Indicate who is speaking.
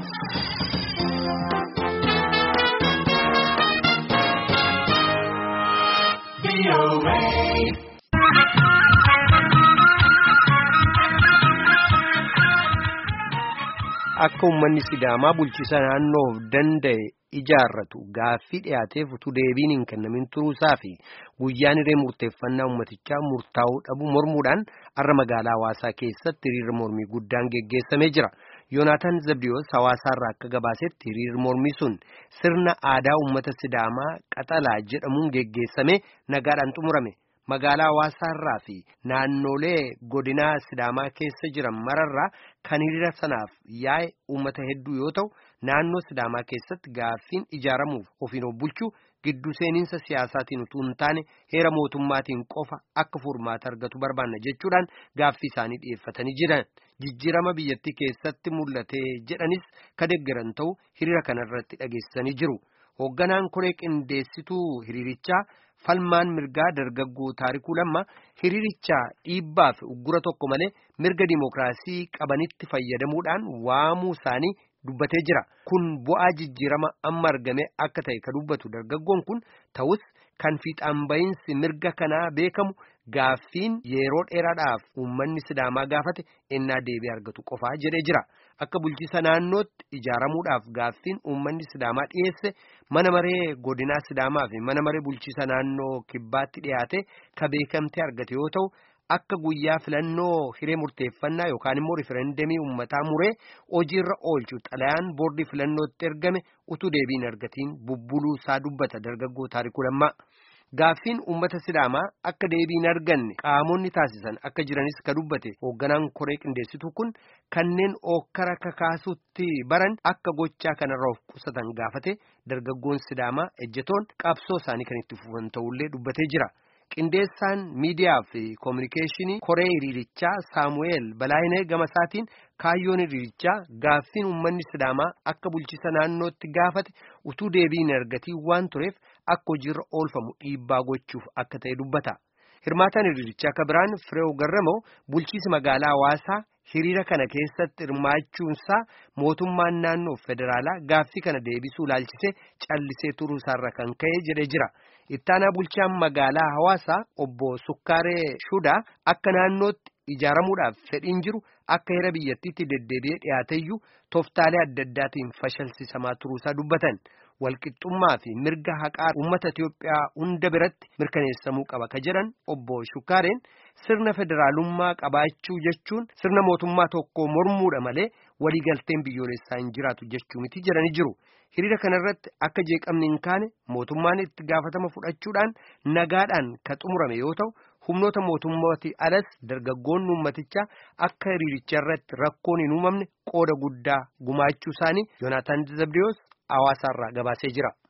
Speaker 1: Akka uummanni Sidaamaa bulchiisa naannoof danda'e ijaarratu gaaffii dhiyaateef utuu deebiin hin kennamin turuusaa fi guyyaan hiree murteeffannaa uummatichaa murtaa'uu dhabu mormuudhaan har'a magaalaa Hawaasaa keessatti hiriirri mormii guddaan geggeessamee jira. Yoonaataan Zabdiyoos Hawaasaarraa akka gabaasetti hiriirri mormii sun sirna aadaa uummata Sidaamaa qaxalaa jedhamuun geggeessamee nagaadhaan xumurame. Magaalaa Hawaasaarraa fi naannolee godinaa Sidaamaa keessa jiran mararraa kan hiriira sanaaf yaa'e uummata hedduu yoo ta'u naannoo Sidaamaa keessatti gaaffiin ijaaramuuf ofiin of bulchuu gidduu seeninsa siyaasaatiin utuu hin taane heera mootummaatiin qofa akka furmaata argatu barbaanna jechuudhaan gaaffii isaanii dhiyeeffatanii jiran. Jijjiirama biyyattii keessatti mul'ate jedhanis ka deeggaran ta'u hiriira kanarratti dhageessanii jiru. Hoogganaan koree qindeessituu hiriirichaa falmaan mirgaa dargaggoo Taarikuu Lammaa hiriirichaa dhiibbaa fi uggura tokko malee mirga dimookiraasii qabanitti fayyadamuudhaan waamuu isaanii dubbatee jira. Kun bu'aa jijjiirama amma argame akka ta'e ka dubbatu dargaggoon kun ta'us kan fiixaan bahinsi mirga kanaa beekamu gaaffiin yeroo dheeraadhaaf uummanni Sidaamaa gaafate ennaa deebii argatu qofaa jedhee jira. Akka bulchiisa naannootti ijaaramuudhaaf gaaffiin uummanni Sidaamaa dhiyeesse mana maree godinaa Sidaamaa fi mana maree bulchiisa naannoo kibbaatti dhiyaate ka beekamtee argate yoo ta'u akka guyyaa filannoo hiree murteeffannaa yookaan immoo rifereendemii uummataa muree hojiirra oolchu xalayaan boordii filannootti ergame utuu deebiin argatiin bubbuluu isaa dubbata dargaggoo Taarikuu Lammaa. Gaaffiin uummata Sidaamaa akka deebiin arganne qaamonni taasisan akka jiranis ka dubbate hoogganaan koree qindeessituu kun kanneen ookkara kakaasutti baran akka gochaa kanarraa of qusatan gaafate dargaggoon Sidaamaa ejjetoon qabsoo isaanii kan itti fufan ta'ullee dubbatee jira. Qindeessaan miidiyaa fi koominikeeshinii koree hiriirichaa Saamu'eel Balaayinee Gamasaatiin kaayyoon hiriirichaa gaaffiin uummanni Sidaamaa akka bulchiisa naannootti gaafate utuu deebiin argatii waan tureef akka hojiirra oolfamu dhiibbaa gochuuf akka ta'e dubbata. Hirmaataan hiriirichaa akka biraan Fireew Garramoo bulchiisa magaalaa Hawaasaa hiriira kana keessatti hirmaachuunsaa mootummaan naannoo federaalaa gaaffii kana deebisuu ilaalchisee callisee turuusaarra kan ka'e jedhee jira. Ittaanaa bulchaan magaalaa Hawaasaa obbo Sukkaaree Shudaa akka naannootti ijaaramuudhaaf fedhiin jiru akka heera biyyattiitti deddeebi'ee dhiyaateyyuu tooftaalee adda addaatiin fashalsiisamaa turuusaa dubbatan. Walqixxummaa fi mirga haqaa uummata Itiyoophiyaa hunda biratti mirkaneessamuu qaba ka jedhan obbo Shukkaareen sirna federaalummaa qabaachuu jechuun sirna mootummaa tokko mormuudha malee waliigalteen biyyoolessaa hin jiraatu jechuu miti jedhanii jiru. Hiriira kanarratti akka jeeqamni hin kaane mootummaan itti gaafatama fudhachuudhaan nagaadhaan ka xumurame yoo ta'u humnoota mootummaati alas dargaggoonni uummatichaa akka hiriiricharratti rakkoon hin uumamne qooda guddaa gumaachuu isaanii Yoonaataan Zabdiyoos Hawaasaarraa gabaasee jira.